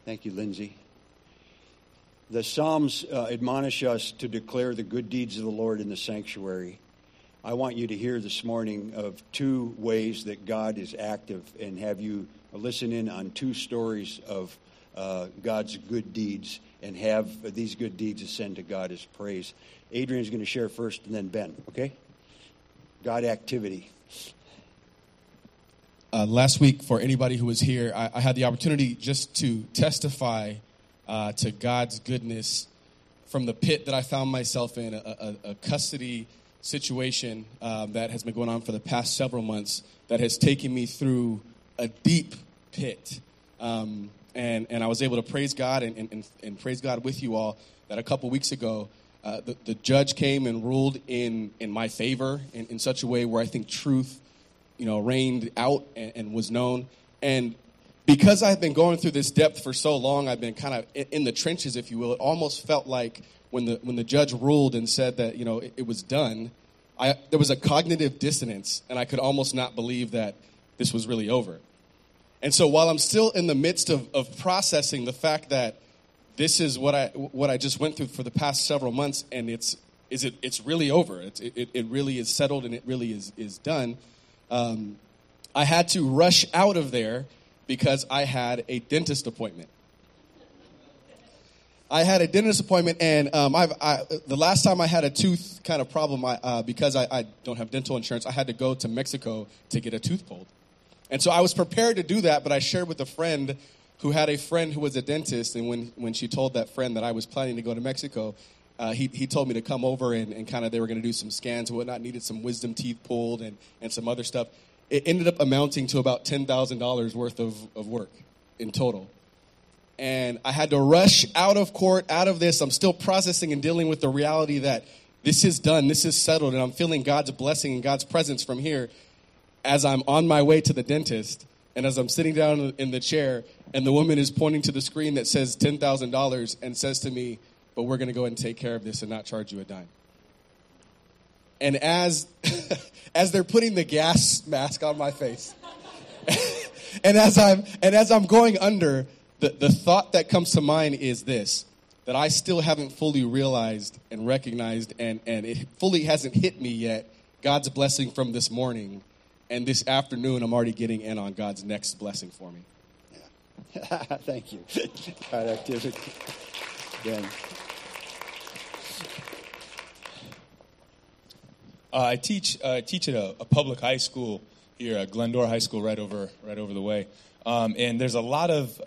Thank you, Lindsay. The Psalms admonish us to declare the good deeds of the Lord in the sanctuary. I want you to hear this morning of two ways that God is active and have you listen in on two stories of God's good deeds and have these good deeds ascend to God as praise. Adrian's going to share first and then Ben, okay? God activity. Last week, for anybody who was here, I had the opportunity just to testify to God's goodness from the pit that I found myself in, a custody situation that has been going on for the past several months that has taken me through a deep pit. And I was able to praise God and praise God with you all that a couple weeks ago, the judge came and ruled in my favor in such a way where I think truth, reigned out and was known. And because I've been going through this depth for so long, I've been kind of in the trenches, if you will. It almost felt like when the judge ruled and said that, it was done, there was a cognitive dissonance, and I could almost not believe that this was really over. And so while I'm still in the midst of processing the fact that this is what I just went through for the past several months, and it's really over. It really is settled, and it really is done. I had to rush out of there because I had a dentist appointment. And the last time I had a tooth kind of problem, because I don't have dental insurance, I had to go to Mexico to get a tooth pulled. And so I was prepared to do that, but I shared with a friend who had a friend who was a dentist, and when she told that friend that I was planning to go to Mexico, he told me to come over and kind of they were going to do some scans and whatnot, needed some wisdom teeth pulled and some other stuff. It ended up amounting to about $10,000 worth of work in total. And I had to rush out of court, out of this. I'm still processing and dealing with the reality that this is done, this is settled, and I'm feeling God's blessing and God's presence from here as I'm on my way to the dentist. And as I'm sitting down in the chair, and the woman is pointing to the screen that says $10,000 and says to me, but we're going to go ahead and take care of this and not charge you a dime. And as they're putting the gas mask on my face, and as I'm going under, the thought that comes to mind is this, that I still haven't fully realized and recognized, and it fully hasn't hit me yet, God's blessing from this morning. And this afternoon, I'm already getting in on God's next blessing for me. Yeah. Thank you. God activity. Ben. I teach at a public high school here, Glendora High School, right over the way. And there's a lot of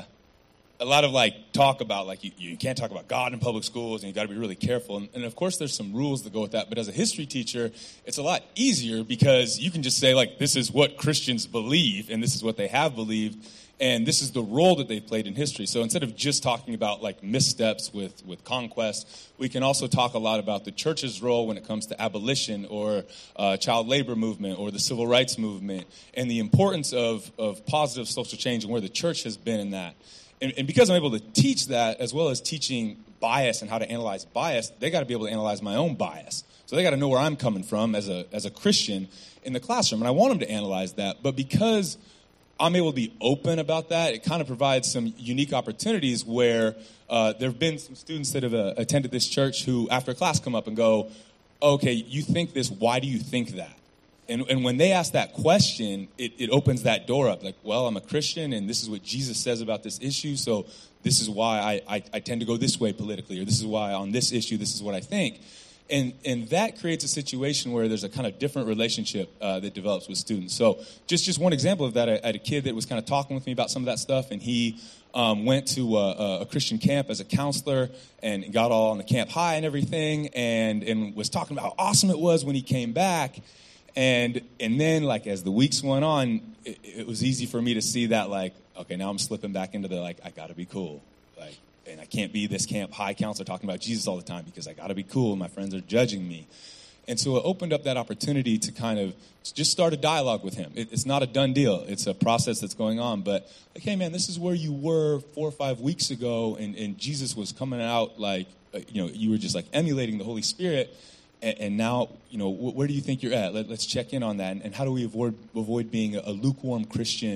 like talk about like you can't talk about God in public schools, and you got to be really careful. And of course, there's some rules that go with that. But as a history teacher, it's a lot easier because you can just say like, this is what Christians believe, and this is what they have believed, and this is the role that they've played in history. So instead of just talking about like missteps with conquest, we can also talk a lot about the church's role when it comes to abolition or child labor movement or the civil rights movement, and the importance of positive social change and where the church has been in that. And because I'm able to teach that, as well as teaching bias and how to analyze bias, they got to be able to analyze my own bias. So they got to know where I'm coming from as a Christian in the classroom. And I want them to analyze that. But because I'm able to be open about that, it kind of provides some unique opportunities where there have been some students that have attended this church who, after class, come up and go, okay, you think this, why do you think that? And when they ask that question, it opens that door up. Like, well, I'm a Christian, and this is what Jesus says about this issue, so this is why I tend to go this way politically, or this is why on this issue, this is what I think. And that creates a situation where there's a kind of different relationship that develops with students. So just one example of that, I had a kid that was kind of talking with me about some of that stuff, and he went to a Christian camp as a counselor and got all on the camp high and everything, and was talking about how awesome it was when he came back. And then, like, as the weeks went on, it was easy for me to see that, like, okay, now I'm slipping back into the, like, I got to be cool. Like, and I can't be this camp high counselor talking about Jesus all the time because I got to be cool and my friends are judging me. And so it opened up that opportunity to kind of just start a dialogue with him. It's not a done deal. It's a process that's going on. But, like, hey, man, this is where you were 4 or 5 weeks ago, and Jesus was coming out like, you were just, like, emulating the Holy Spirit. And now, where do you think you're at? Let's check in on that. And how do we avoid being a lukewarm Christian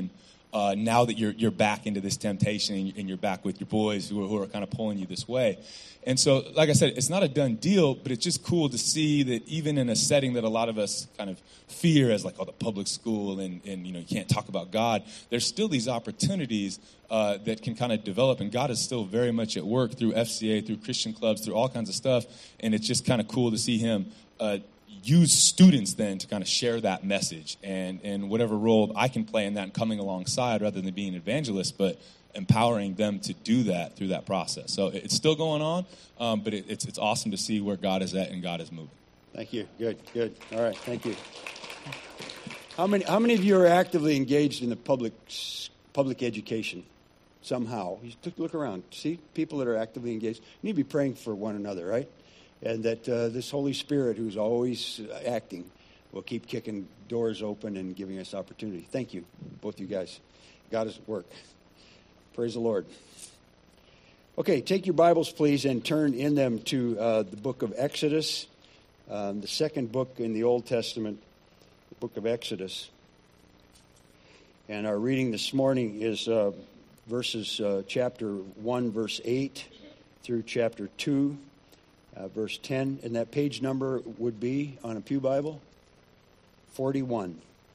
now that you're back into this temptation and you're back with your boys who are kind of pulling you this way. And so, like I said, it's not a done deal, but it's just cool to see that even in a setting that a lot of us kind of fear as like, the public school and you can't talk about God, there's still these opportunities that can kind of develop, and God is still very much at work through FCA, through Christian clubs, through all kinds of stuff, and it's just kind of cool to see him use students then to kind of share that message and whatever role I can play in that and coming alongside rather than being an evangelist, but empowering them to do that through that process. So it's still going on, but it's awesome to see where God is at and God is moving. Thank you. Good. All right, thank you. How many of you are actively engaged in the public education somehow? You look around, see people that are actively engaged. You need to be praying for one another, right? And that this Holy Spirit, who's always acting, will keep kicking doors open and giving us opportunity. Thank you, both you guys. God is at work. Praise the Lord. Okay, take your Bibles, please, and turn in them to the book of Exodus, the second book in the Old Testament, the book of Exodus. And our reading this morning is verses chapter 1, verse 8 through chapter 2, verse 10. And that page number would be, on a Pew Bible, 41.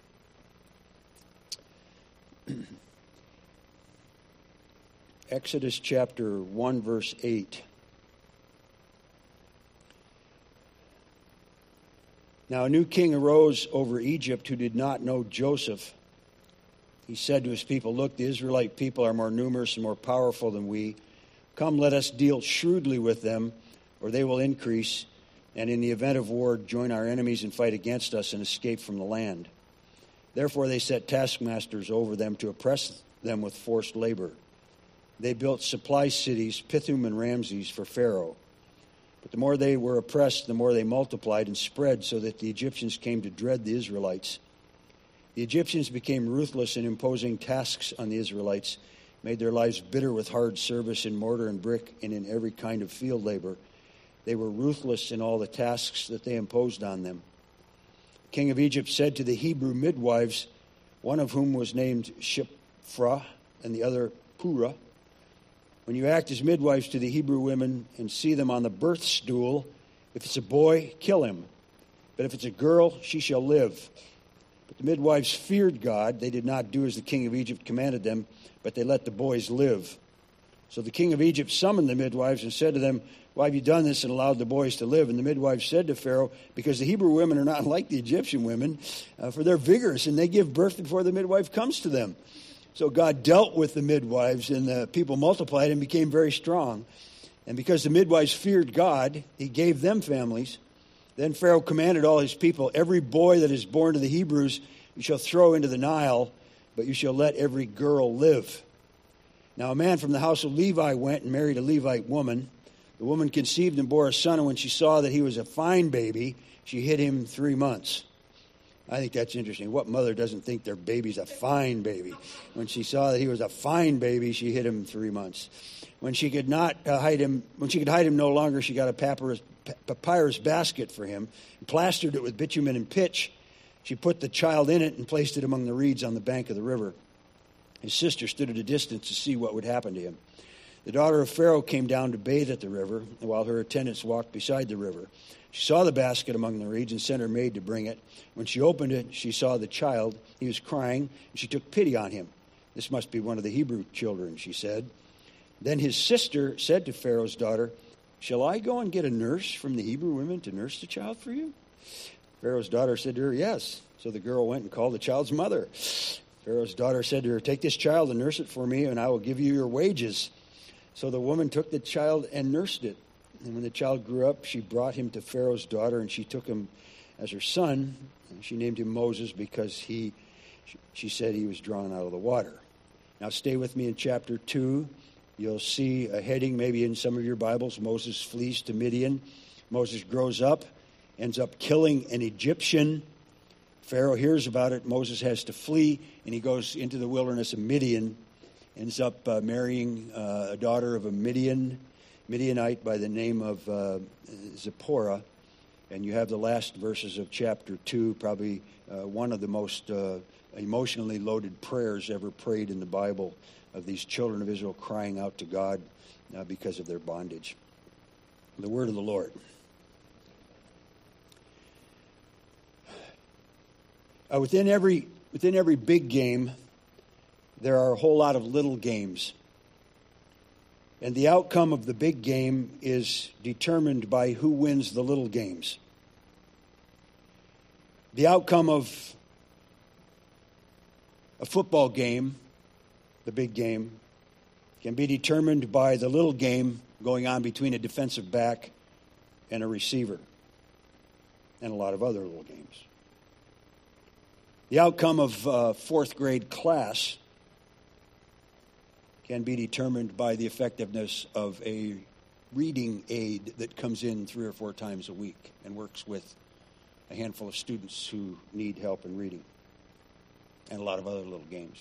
Exodus chapter 1, verse 8. Now a new king arose over Egypt who did not know Joseph. He said to his people, "Look, the Israelite people are more numerous and more powerful than we. Come, let us deal shrewdly with them, or they will increase, and in the event of war, join our enemies and fight against us and escape from the land." Therefore they set taskmasters over them to oppress them with forced labor. They built supply cities, Pithom and Ramses, for Pharaoh. But the more they were oppressed, the more they multiplied and spread, so that the Egyptians came to dread the Israelites. The Egyptians became ruthless in imposing tasks on the Israelites, made their lives bitter with hard service in mortar and brick and in every kind of field labor. They were ruthless in all the tasks that they imposed on them. The king of Egypt said to the Hebrew midwives, one of whom was named Shiphrah and the other Puah, "When you act as midwives to the Hebrew women and see them on the birth stool, if it's a boy, kill him. But if it's a girl, she shall live." But the midwives feared God. They did not do as the king of Egypt commanded them, but they let the boys live. So the king of Egypt summoned the midwives and said to them, "Why have you done this and allowed the boys to live?" And the midwives said to Pharaoh, "Because the Hebrew women are not like the Egyptian women, for they're vigorous, and they give birth before the midwife comes to them." So God dealt with the midwives, and the people multiplied and became very strong. And because the midwives feared God, he gave them families. Then Pharaoh commanded all his people, "Every boy that is born to the Hebrews you shall throw into the Nile, but you shall let every girl live." Now a man from the house of Levi went and married a Levite woman. The woman conceived and bore a son, and when she saw that he was a fine baby, she hid him 3 months. I think that's interesting. What mother doesn't think their baby's a fine baby? When she saw that he was a fine baby, she hid him 3 months. When she could hide him no longer, she got a papyrus basket for him and plastered it with bitumen and pitch. She put the child in it and placed it among the reeds on the bank of the river. His sister stood at a distance to see what would happen to him. The daughter of Pharaoh came down to bathe at the river, while her attendants walked beside the river. She saw the basket among the reeds and sent her maid to bring it. When she opened it, she saw the child. He was crying, and she took pity on him. "This must be one of the Hebrew children," she said. Then his sister said to Pharaoh's daughter, "Shall I go and get a nurse from the Hebrew women to nurse the child for you?" Pharaoh's daughter said to her, "Yes." So the girl went and called the child's mother. Pharaoh's daughter said to her, "Take this child and nurse it for me, and I will give you your wages." So the woman took the child and nursed it. And when the child grew up, she brought him to Pharaoh's daughter, and she took him as her son. And she named him Moses because she said he was drawn out of the water. Now stay with me in chapter 2. You'll see a heading maybe in some of your Bibles, Moses flees to Midian. Moses grows up, ends up killing an Egyptian. Pharaoh hears about it. Moses has to flee, and he goes into the wilderness of Midian, ends up marrying a daughter of a Midianite by the name of Zipporah. And you have the last verses of chapter 2, probably one of the most emotionally loaded prayers ever prayed in the Bible of these children of Israel crying out to God because of their bondage. The word of the Lord. Within every big game, there are a whole lot of little games. And the outcome of the big game is determined by who wins the little games. The outcome of a football game, the big game, can be determined by the little game going on between a defensive back and a receiver, and a lot of other little games. The outcome of a fourth grade class can be determined by the effectiveness of a reading aid that comes in 3 or 4 times a week and works with a handful of students who need help in reading, and a lot of other little games.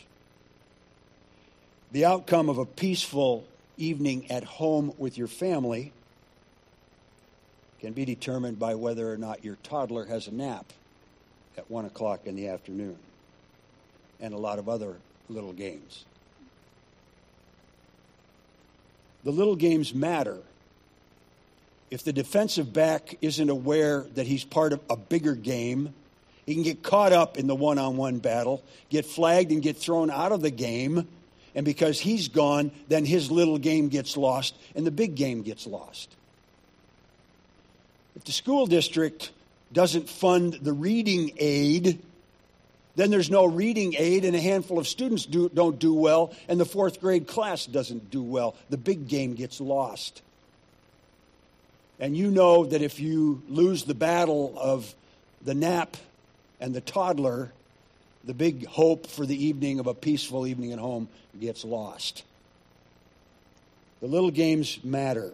The outcome of a peaceful evening at home with your family can be determined by whether or not your toddler has a nap at 1 o'clock in the afternoon, and a lot of other little games. The little games matter. If the defensive back isn't aware that he's part of a bigger game, he can get caught up in the one-on-one battle, get flagged and get thrown out of the game, and because he's gone, then his little game gets lost and the big game gets lost. If the school district doesn't fund the reading aid, then there's no reading aid, and a handful of students don't do well, and the fourth grade class doesn't do well. The big game gets lost. And you know that if you lose the battle of the nap and the toddler, the big hope for the evening of a peaceful evening at home gets lost. The little games matter.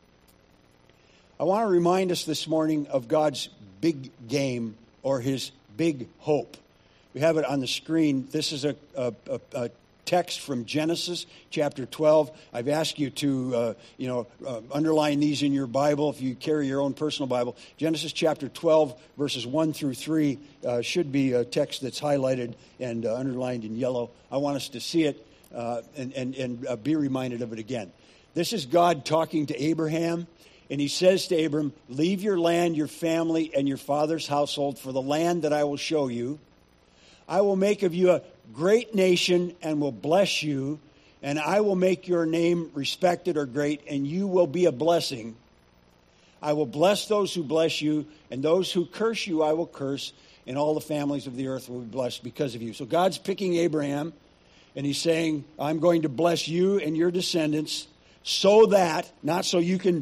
I want to remind us this morning of God's big game, or his big hope. We have it on the screen. This is a text from Genesis chapter 12. I've asked you to underline these in your Bible if you carry your own personal Bible. Genesis chapter 12, verses 1 through 3 should be a text that's highlighted and underlined in yellow. I want us to see it and be reminded of it again. This is God talking to Abraham. And he says to Abram, "Leave your land, your family, and your father's household for the land that I will show you. I will make of you a great nation and will bless you, and I will make your name respected or great, and you will be a blessing. I will bless those who bless you, and those who curse you I will curse, and all the families of the earth will be blessed because of you." So God's picking Abraham, and he's saying, "I'm going to bless you and your descendants so that," not so you can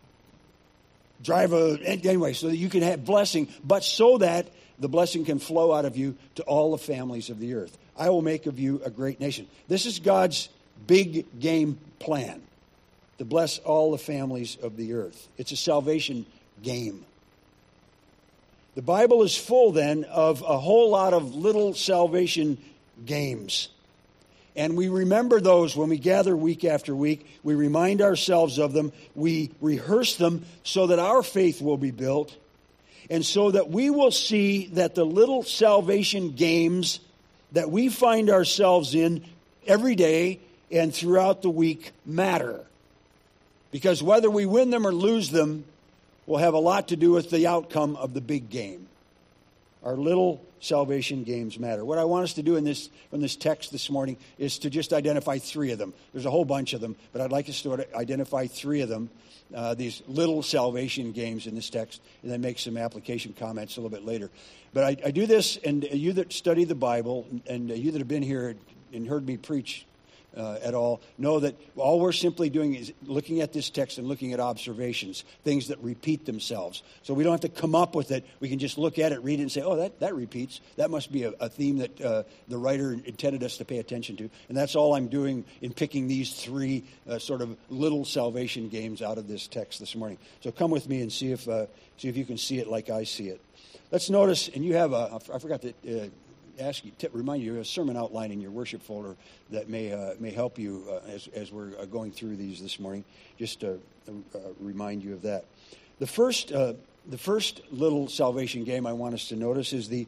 so that you can have blessing, but so that the blessing can flow out of you to all the families of the earth. I will make of you a great nation. This is God's big game plan, to bless all the families of the earth. It's a salvation game. The Bible is full, then, of a whole lot of little salvation games. And we remember those when we gather week after week. We remind ourselves of them. We rehearse them so that our faith will be built, and so that we will see that the little salvation games that we find ourselves in every day and throughout the week matter. Because whether we win them or lose them will have a lot to do with the outcome of the big game. Our little salvation games matter. What I want us to do from this text this morning is to just identify 3 of them. There's a whole bunch of them, but I'd like us to identify 3 of them, these little salvation games in this text, and then make some application comments a little bit later. But I do this, and you that study the Bible, and you that have been here and heard me preach at all, know that all we're simply doing is looking at this text and looking at observations, things that repeat themselves. So we don't have to come up with it. We can just look at it, read it, and say, oh, that repeats. That must be a theme that the writer intended us to pay attention to. And that's all I'm doing in picking these 3 sort of little salvation games out of this text this morning. So come with me and see if you can see it like I see it. Let's notice, and you have I forgot to remind you, a sermon outline in your worship folder that may help you as we're going through these this morning. Just to remind you of that. The first little salvation game I want us to notice is the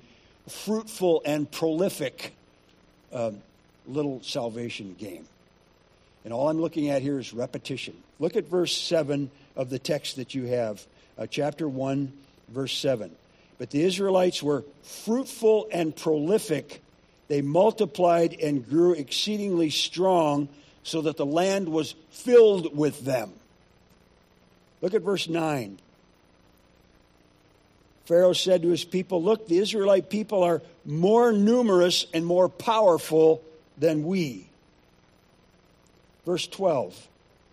fruitful and prolific little salvation game. And all I'm looking at here is repetition. Look at verse 7 of the text that you have, chapter 1, verse 7. But the Israelites were fruitful and prolific. They multiplied and grew exceedingly strong, so that the land was filled with them. Look at verse 9. Pharaoh said to his people, look, the Israelite people are more numerous and more powerful than we. Verse 12.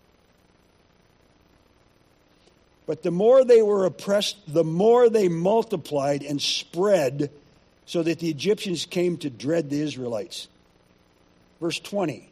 But the more they were oppressed, the more they multiplied and spread, so that the Egyptians came to dread the Israelites. Verse 20.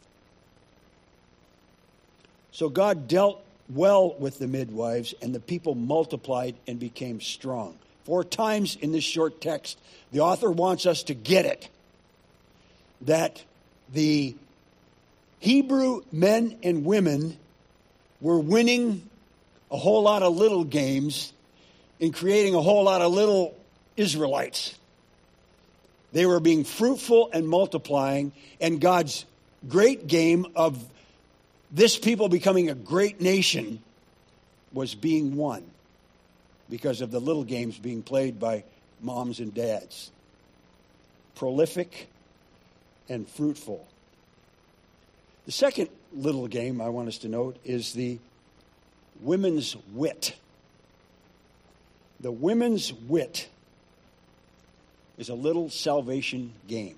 So God dealt well with the midwives, and the people multiplied and became strong. 4 times in this short text, the author wants us to get it, that the Hebrew men and women were winning a whole lot of little games and creating a whole lot of little Israelites. They were being fruitful and multiplying, and God's great game of this people becoming a great nation was being won because of the little games being played by moms and dads. Prolific and fruitful. The second little game I want us to note is the women's wit. The women's wit is a little salvation game.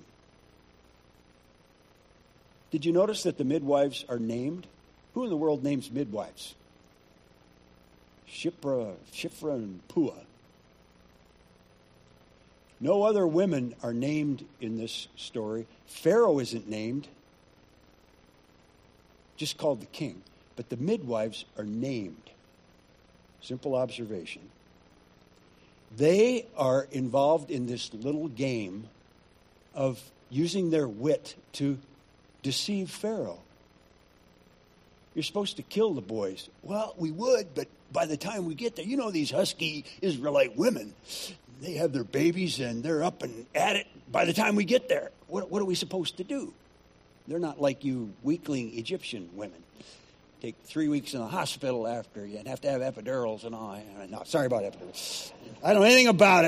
Did you notice that the midwives are named? Who in the world names midwives? Shiphrah and Puah. No other women are named in this story. Pharaoh isn't named, just called the king. But the midwives are named. Simple observation. They are involved in this little game of using their wit to deceive Pharaoh. You're supposed to kill the boys. Well, we would, but by the time we get there, you know these husky Israelite women, they have their babies and they're up and at it by the time we get there. What are we supposed to do? They're not like you weakling Egyptian women. Take 3 weeks in the hospital after you have to have epidurals and all. No, sorry about epidurals. I don't know anything about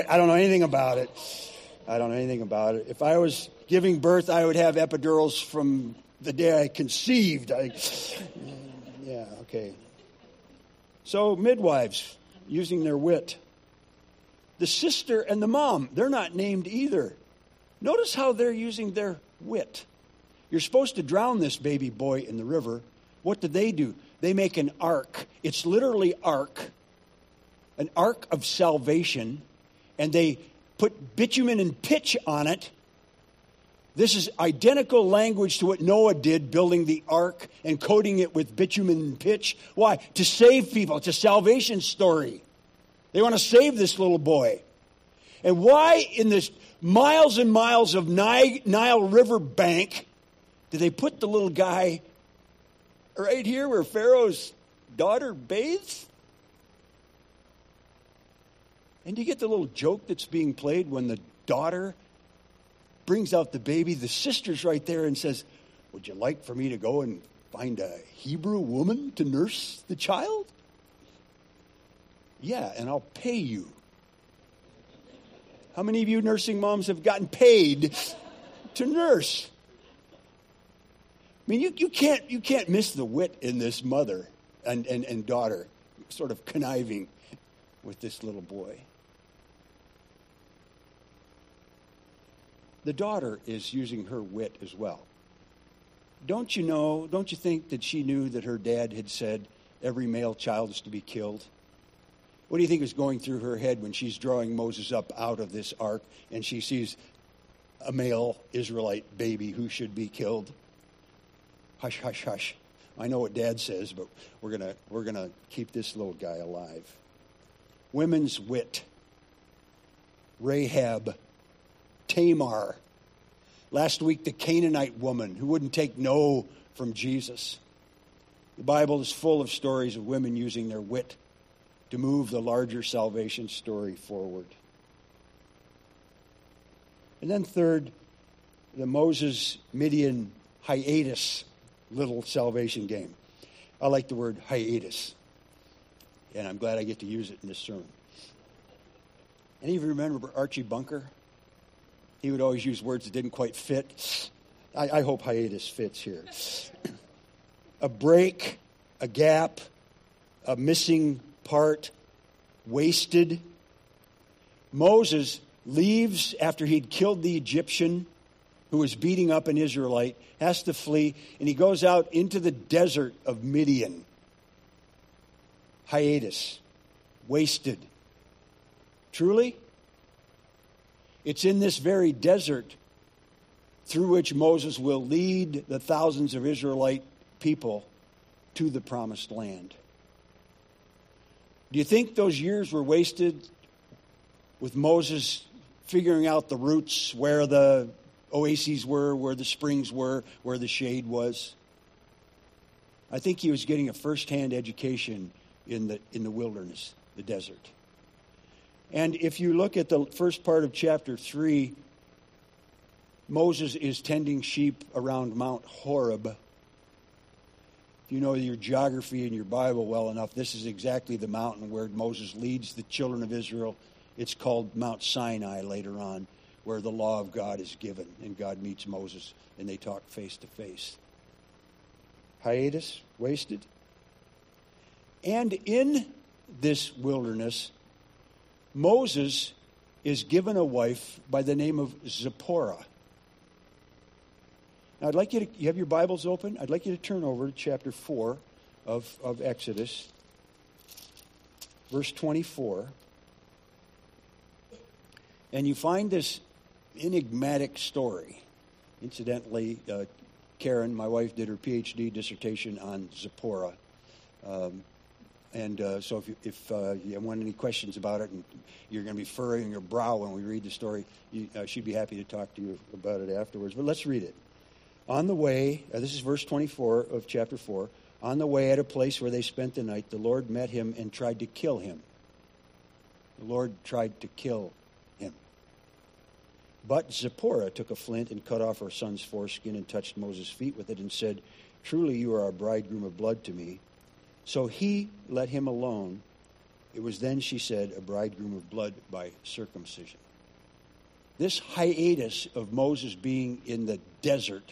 it. If I was giving birth, I would have epidurals from the day I conceived. Yeah, okay. So midwives, using their wit. The sister and the mom, they're not named either. Notice how they're using their wit. You're supposed to drown this baby boy in the river. What do? They make an ark. It's literally an ark of salvation, and they put bitumen and pitch on it. This is identical language to what Noah did, building the ark and coating it with bitumen and pitch. Why? To save people. It's a salvation story. They want to save this little boy. And why in this miles and miles of Nile River bank did they put the little guy right here where Pharaoh's daughter bathes? And you get the little joke that's being played when the daughter brings out the baby. The sister's right there and says, would you like for me to go and find a Hebrew woman to nurse the child? Yeah, and I'll pay you. How many of you nursing moms have gotten paid to nurse? I mean, you can't miss the wit in this mother and daughter sort of conniving with this little boy. The daughter is using her wit as well. Don't you think that she knew that her dad had said every male child is to be killed? What do you think is going through her head when she's drawing Moses up out of this ark and she sees a male Israelite baby who should be killed? Hush, hush, hush. I know what Dad says, but we're gonna keep this little guy alive. Women's wit. Rahab. Tamar. Last week, the Canaanite woman who wouldn't take no from Jesus. The Bible is full of stories of women using their wit to move the larger salvation story forward. And then third, the Moses-Midian hiatus little salvation game. I like the word hiatus, and I'm glad I get to use it in this sermon. Any of you remember Archie Bunker? He would always use words that didn't quite fit. I hope hiatus fits here. A break, a gap, a missing part, wasted. Moses leaves after he'd killed the Egyptian who was beating up an Israelite, has to flee, and he goes out into the desert of Midian. Hiatus, wasted. Truly, it's in this very desert through which Moses will lead the thousands of Israelite people to the promised land. Do you think those years were wasted with Moses figuring out the routes, where the oases were, where the springs were, where the shade was? I think he was getting a first-hand education in the wilderness, the desert. And if you look at the first part of chapter 3, Moses is tending sheep around Mount Horeb. If you know your geography and your Bible well enough, this is exactly the mountain where Moses leads the children of Israel. It's called Mount Sinai later on, where the law of God is given, and God meets Moses, and they talk face to face. Hiatus, wasted. And in this wilderness, Moses is given a wife by the name of Zipporah. Now, I'd like you have your Bibles open? I'd like you to turn over to chapter 4 of Exodus, verse 24. And you find this enigmatic story. Incidentally, Karen, my wife, did her PhD dissertation on Zipporah. So if you want any questions about it, and you're going to be furrowing your brow when we read the story, she'd be happy to talk to you about it afterwards. But let's read it. On the way, this is verse 24 of chapter 4. On the way at a place where they spent the night, the Lord met him and tried to kill him. The Lord tried to kill him. But Zipporah took a flint and cut off her son's foreskin and touched Moses' feet with it and said, "Truly you are a bridegroom of blood to me." So he let him alone. It was then, she said, a bridegroom of blood by circumcision. This hiatus of Moses being in the desert,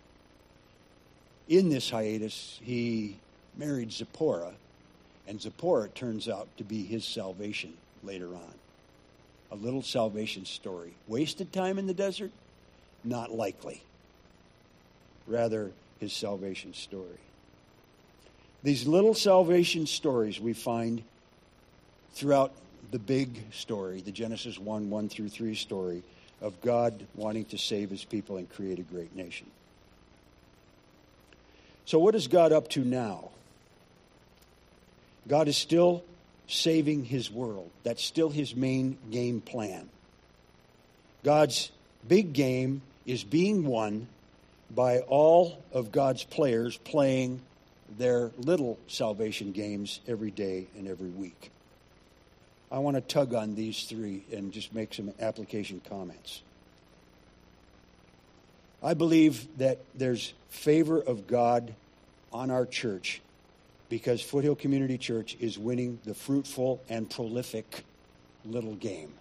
in this hiatus, he married Zipporah, and Zipporah turns out to be his salvation later on. A little salvation story. Wasted time in the desert? Not likely. Rather, his salvation story. These little salvation stories we find throughout the big story, the Genesis 1 through 3 story of God wanting to save his people and create a great nation. So what is God up to now? God is still saving his world. That's still his main game plan. God's big game is being won by all of God's players playing their little salvation games every day and every week. I want to tug on these three and just make some application comments. I believe that there's favor of God on our church because Foothill Community Church is winning the fruitful and prolific little game.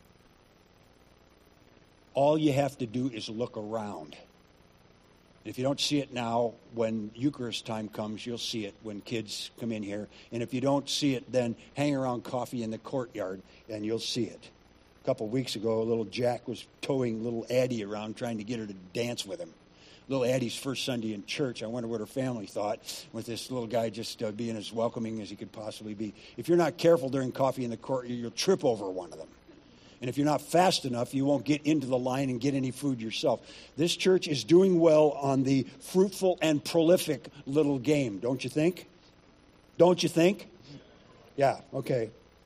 All you have to do is look around. If you don't see it now, when Eucharist time comes, you'll see it when kids come in here. And if you don't see it, then hang around coffee in the courtyard and you'll see it. A couple of weeks ago, little Jack was towing little Addie around trying to get her to dance with him. Little Addie's first Sunday in church. I wonder what her family thought with this little guy just being as welcoming as he could possibly be. If you're not careful during coffee in the courtyard, you'll trip over one of them. And if you're not fast enough, you won't get into the line and get any food yourself. This church is doing well on the fruitful and prolific little game, don't you think? Don't you think? Yeah, okay.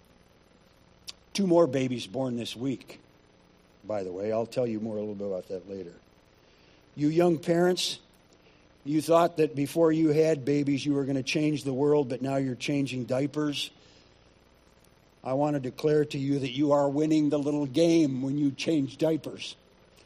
2 more babies born this week, by the way. I'll tell you more a little bit about that later. You young parents, you thought that before you had babies you were going to change the world, but now you're changing diapers. I want to declare to you that you are winning the little game when you change diapers.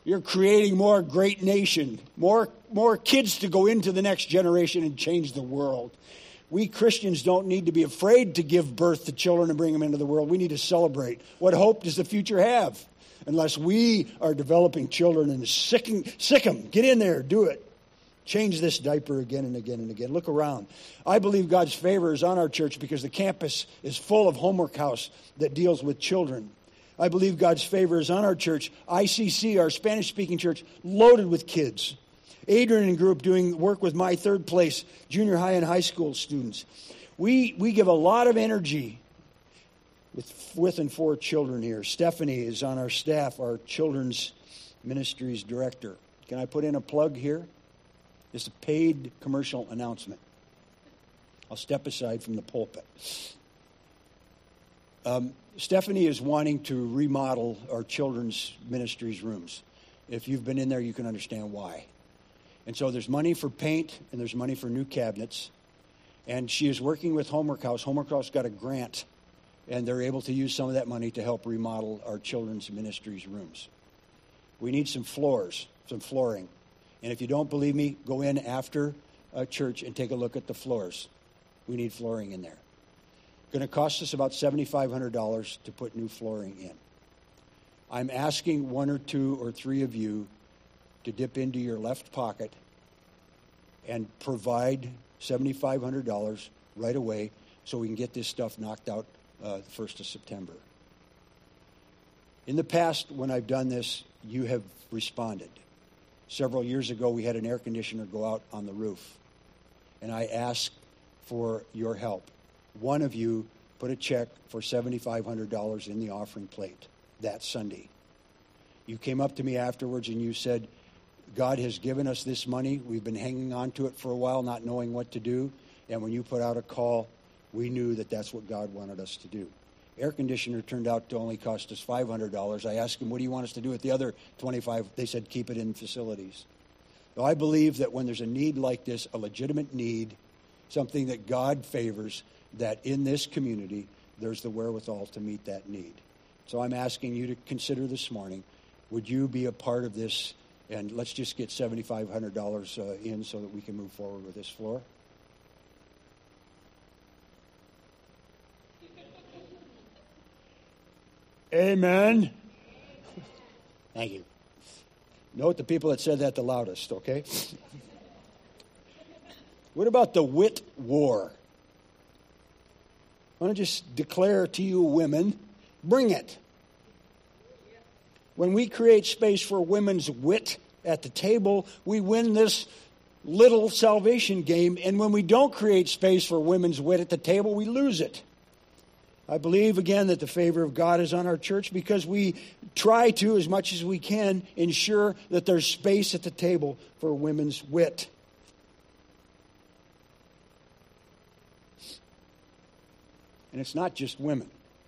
You're creating more great nation, more kids to go into the next generation and change the world. We Christians don't need to be afraid to give birth to children and bring them into the world. We need to celebrate. What hope does the future have? Unless we are developing children and sick them. Get in there, do it. Change this diaper again and again and again. Look around. I believe God's favor is on our church because the campus is full of Homework House that deals with children. I believe God's favor is on our church. ICC, our Spanish-speaking church, loaded with kids. Adrian and group doing work with My Third Place, junior high and high school students. We give a lot of energy with and for children here. Stephanie is on our staff, our children's ministries director. Can I put in a plug here? It's a paid commercial announcement. I'll step aside from the pulpit. Stephanie is wanting to remodel our children's ministries rooms. If you've been in there, you can understand why. And so there's money for paint and there's money for new cabinets. And she is working with Homework House. Homework House got a grant, and they're able to use some of that money to help remodel our children's ministries rooms. We need some floors, some flooring. And if you don't believe me, go in after church and take a look at the floors. We need flooring in there. Going to cost us about $7,500 to put new flooring in. I'm asking one or two or three of you to dip into your left pocket and provide $7,500 right away so we can get this stuff knocked out the 1st of September. In the past, when I've done this, you have responded. Several years ago, we had an air conditioner go out on the roof, and I asked for your help. One of you put a check for $7,500 in the offering plate that Sunday. You came up to me afterwards and you said, God has given us this money. We've been hanging on to it for a while, not knowing what to do. And when you put out a call, we knew that that's what God wanted us to do. Air conditioner turned out to only cost us $500. I asked them, what do you want us to do with the other $25? They said, keep it in facilities. So I believe that when there's a need like this, a legitimate need, something that God favors, that in this community, there's the wherewithal to meet that need. So I'm asking you to consider this morning, would you be a part of this? And let's just get $7,500 in so that we can move forward with this floor. Amen. Thank you. Note the people that said that the loudest, okay? What about the wit war? I want to just declare to you women, bring it. When we create space for women's wit at the table, we win this little salvation game. And when we don't create space for women's wit at the table, we lose it. I believe, again, that the favor of God is on our church because we try to, as much as we can, ensure that there's space at the table for women's wit. And it's not just women.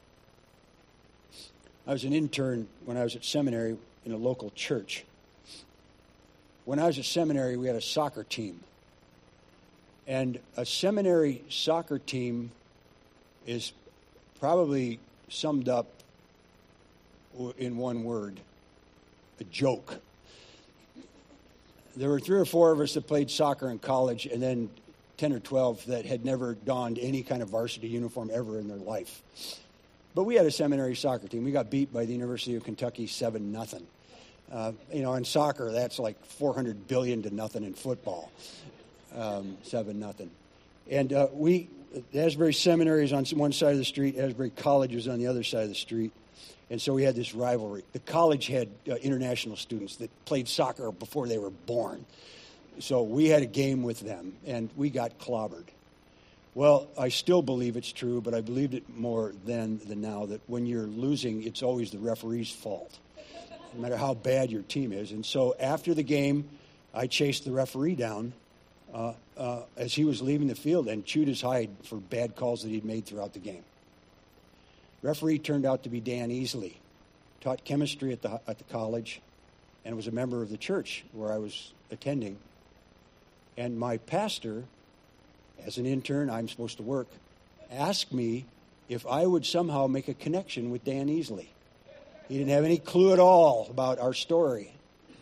I was an intern when I was at seminary in a local church. When I was at seminary, we had a soccer team. And a seminary soccer team is probably summed up in one word: a joke. There were 3 or 4 of us that played soccer in college, and then 10 or 12 that had never donned any kind of varsity uniform ever in their life. But we had a seminary soccer team. We got beat by the University of Kentucky 7-0. In soccer, that's like $400 billion to nothing in football. 7-0. And Asbury Seminary is on one side of the street. Asbury College was on the other side of the street. And so we had this rivalry. The college had international students that played soccer before they were born. So we had a game with them, and we got clobbered. Well, I still believe it's true, but I believed it more then than now, that when you're losing, it's always the referee's fault, no matter how bad your team is. And so after the game, I chased the referee down as he was leaving the field and chewed his hide for bad calls that he'd made throughout the game. Referee turned out to be Dan Easley, taught chemistry at the college, and was a member of the church where I was attending. And my pastor, as an intern, I'm supposed to work, asked me if I would somehow make a connection with Dan Easley. He didn't have any clue at all about our story.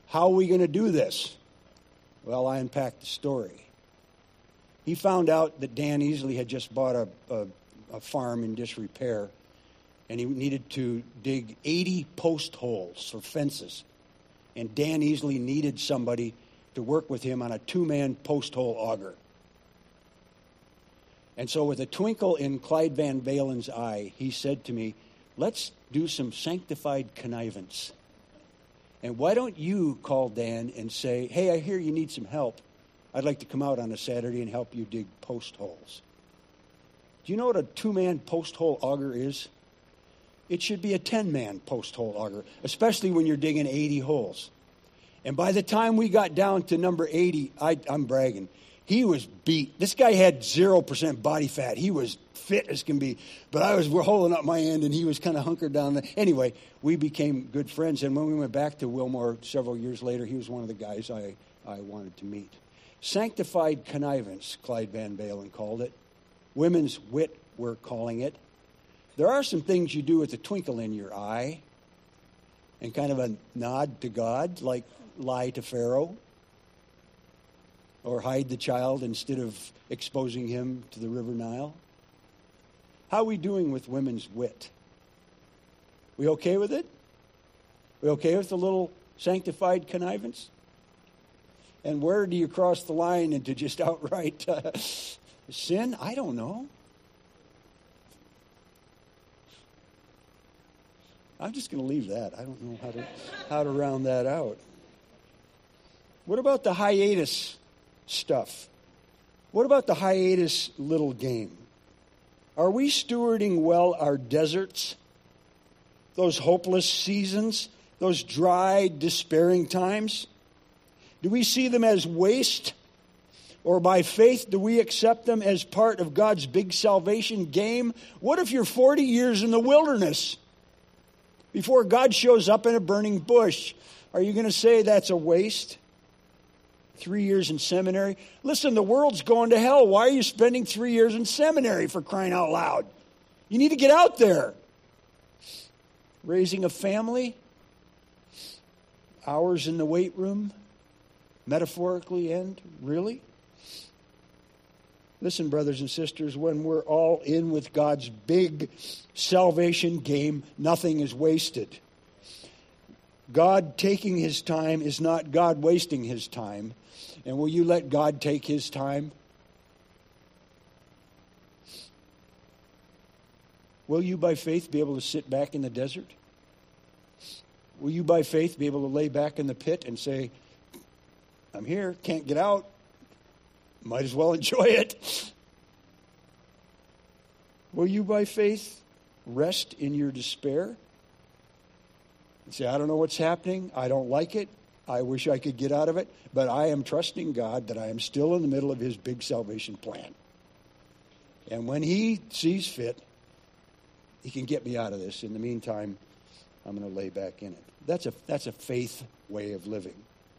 How are we going to do this? Well, I unpacked the story. He found out that Dan Easley had just bought a farm in disrepair, and he needed to dig 80 post holes for fences. And Dan Easley needed somebody to work with him on a 2-man post hole auger. And so with a twinkle in Clyde Van Valen's eye, he said to me, let's do some sanctified connivance. And why don't you call Dan and say, hey, I hear you need some help. I'd like to come out on a Saturday and help you dig post holes. Do you know what a 2-man post hole auger is? It should be a 10-man post hole auger, especially when you're digging 80 holes. And by the time we got down to number 80, I'm bragging, he was beat. This guy had 0% body fat. He was fit as can be. But we're holding up my end, and he was kind of hunkered down. Anyway, we became good friends. And when we went back to Wilmore several years later, he was one of the guys I wanted to meet. Sanctified connivance, Clyde Van Valen called it. Women's wit, we're calling it. There are some things you do with a twinkle in your eye and kind of a nod to God, like lie to Pharaoh or hide the child instead of exposing him to the River Nile. How are we doing with women's wit? We okay with it? We okay with a little sanctified connivance? And where do you cross the line into just outright sin? I don't know. I'm just going to leave that. I don't know how to round that out. What about the hiatus stuff? What about the hiatus little game? Are we stewarding well our deserts? Those hopeless seasons? Those dry, despairing times? Do we see them as waste? Or by faith, do we accept them as part of God's big salvation game? What if you're 40 years in the wilderness before God shows up in a burning bush? Are you going to say that's a waste? 3 years in seminary? Listen, the world's going to hell. Why are you spending 3 years in seminary, for crying out loud? You need to get out there. Raising a family? Hours in the weight room? Metaphorically and really? Listen, brothers and sisters, when we're all in with God's big salvation game, nothing is wasted. God taking his time is not God wasting his time. And will you let God take his time? Will you by faith be able to sit back in the desert? Will you by faith be able to lay back in the pit and say, I'm here, can't get out, might as well enjoy it? Will you by faith rest in your despair and say, I don't know what's happening, I don't like it, I wish I could get out of it, but I am trusting God that I am still in the middle of his big salvation plan. And when he sees fit, he can get me out of this. In the meantime, I'm going to lay back in it. That's a faith way of living.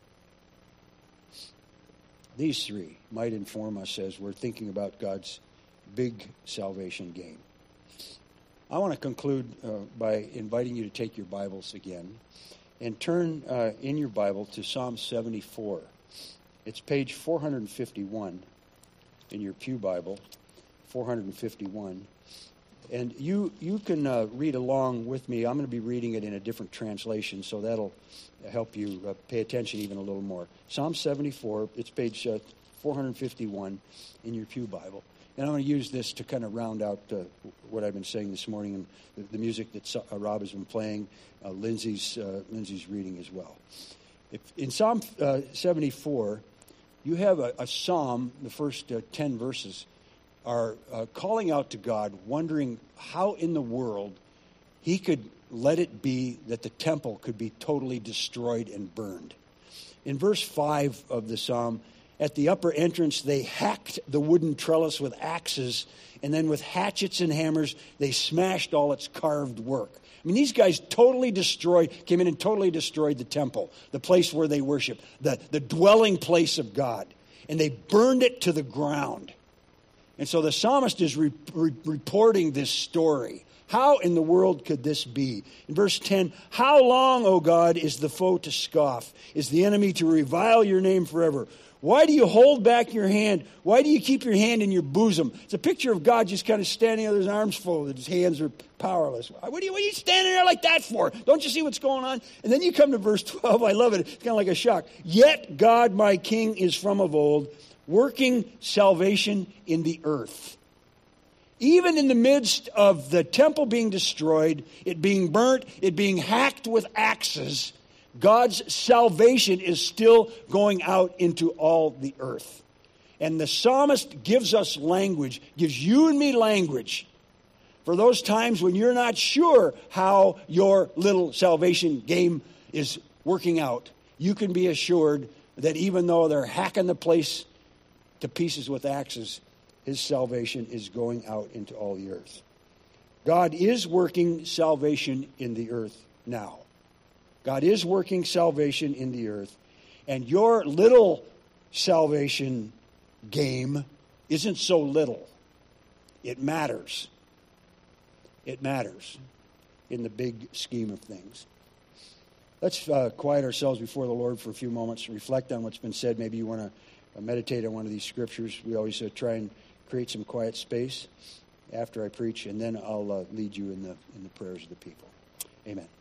These three might inform us as we're thinking about God's big salvation game. I want to conclude by inviting you to take your Bibles again and turn in your Bible to Psalm 74. It's page 451 in your pew Bible, 451. And you can read along with me. I'm going to be reading it in a different translation, so that'll help you pay attention even a little more. Psalm 74, it's page 451 in your pew Bible. And I'm going to use this to kind of round out what I've been saying this morning and the music that Rob has been playing, Lindsay's reading as well. In Psalm 74, you have a psalm, the first 10 verses are calling out to God, wondering how in the world he could let it be that the temple could be totally destroyed and burned. In verse 5 of the psalm, at the upper entrance, they hacked the wooden trellis with axes, and then with hatchets and hammers, they smashed all its carved work. I mean, these guys came in and totally destroyed the temple, the place where they worship, the dwelling place of God, and they burned it to the ground. And so the psalmist is reporting this story. How in the world could this be? In verse 10, how long, O God, is the foe to scoff? Is the enemy to revile your name forever? Why do you hold back your hand? Why do you keep your hand in your bosom? It's a picture of God just kind of standing there with his arms folded. His hands are powerless. What are you standing there like that for? Don't you see what's going on? And then you come to verse 12. I love it. It's kind of like a shock. Yet God, my King, is from of old, working salvation in the earth. Even in the midst of the temple being destroyed, it being burnt, it being hacked with axes, God's salvation is still going out into all the earth. And the psalmist gives us language, gives you and me language for those times when you're not sure how your little salvation game is working out. You can be assured that even though they're hacking the place to pieces with axes, his salvation is going out into all the earth. God is working salvation in the earth now. God is working salvation in the earth. And your little salvation game isn't so little. It matters. It matters in the big scheme of things. Let's quiet ourselves before the Lord for a few moments, reflect on what's been said. Maybe you want to meditate on one of these scriptures. We always try and create some quiet space after I preach, and then I'll lead you in the prayers of the people. Amen.